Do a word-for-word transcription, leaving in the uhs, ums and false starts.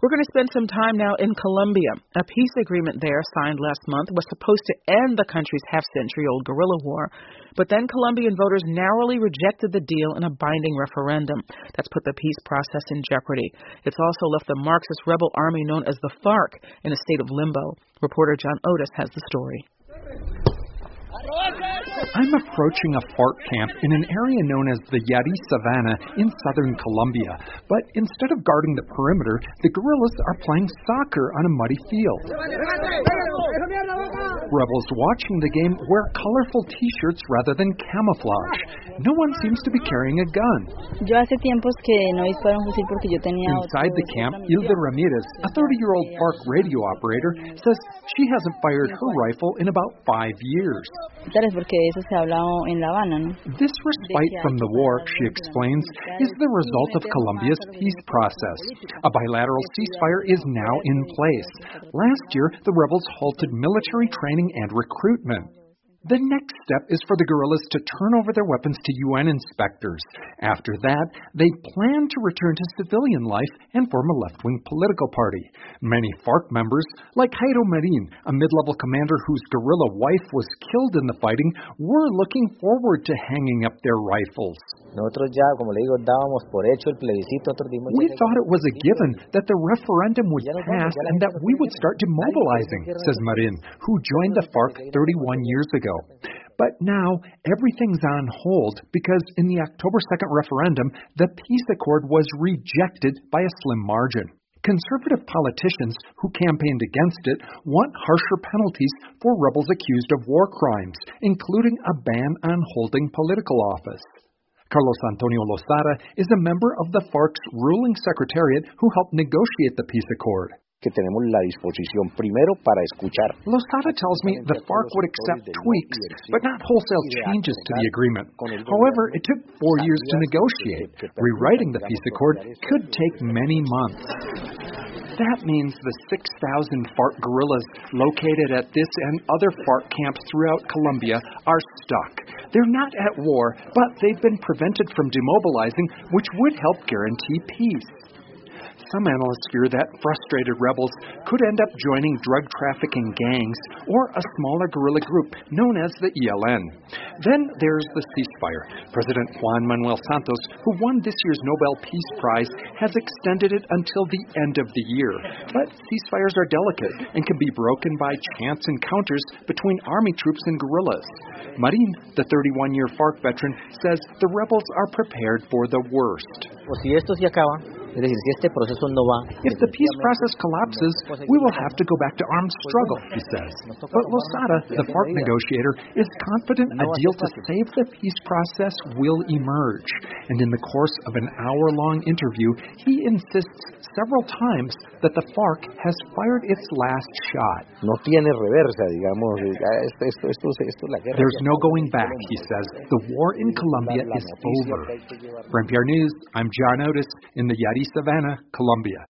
We're going to spend some time now in Colombia. A peace agreement there signed last month was supposed to end the country's half-century-old guerrilla war, but then Colombian voters narrowly rejected the deal in a binding referendum. That's put the peace process in jeopardy. It's also left the Marxist rebel army known as the FARC in a state of limbo. Reporter John Otis has the story. I'm approaching a FARC camp in an area known as the Yari Savannah in southern Colombia. But instead of guarding the perimeter, the guerrillas are playing soccer on a muddy field. Rebels watching the game wear colorful T-shirts rather than camouflage. No one seems to be carrying a gun. Inside the camp, Hilda Ramirez, a thirty-year-old FARC radio operator, says she hasn't fired her rifle in about five years. This respite from the war, she explains, is the result of Colombia's peace process. A bilateral ceasefire is now in place. Last year, the rebels halted military training and recruitment. The next step is for the guerrillas to turn over their weapons to U N inspectors. After that, they plan to return to civilian life and form a left-wing political party. Many FARC members, like Jairo Marin, a mid-level commander whose guerrilla wife was killed in the fighting, were looking forward to hanging up their rifles. We thought it was a given that the referendum would pass and that we would start demobilizing, says Marin, who joined the FARC thirty-one years ago. But now, everything's on hold because in the October second referendum, the peace accord was rejected by a slim margin. Conservative politicians who campaigned against it want harsher penalties for rebels accused of war crimes, including a ban on holding political office. Carlos Antonio Losada is a member of the FARC's ruling secretariat who helped negotiate the peace accord. Losada tells me the FARC would accept tweaks, but not wholesale changes to the agreement. However, it took four years to negotiate. Rewriting the peace accord could take many months. That means the six thousand FARC guerrillas located at this and other FARC camps throughout Colombia are stuck. They're not at war, but they've been prevented from demobilizing, which would help guarantee peace. Some analysts fear that frustrated rebels could end up joining drug trafficking gangs or a smaller guerrilla group known as the E L N. Then there's the ceasefire. President Juan Manuel Santos, who won this year's Nobel Peace Prize, has extended it until the end of the year. But ceasefires are delicate and can be broken by chance encounters between army troops and guerrillas. Marin, the thirty-one-year FARC veteran, says the rebels are prepared for the worst. If the peace process collapses, we will have to go back to armed struggle, he says. But Losada, the FARC negotiator, is confident a deal to save the peace process will emerge. And in the course of an hour-long interview, he insists several times that the FARC has fired its last shot. There's no going back, he says. The war in Colombia is over. For N P R News, I'm John Otis in the Yari Savannah, Colombia.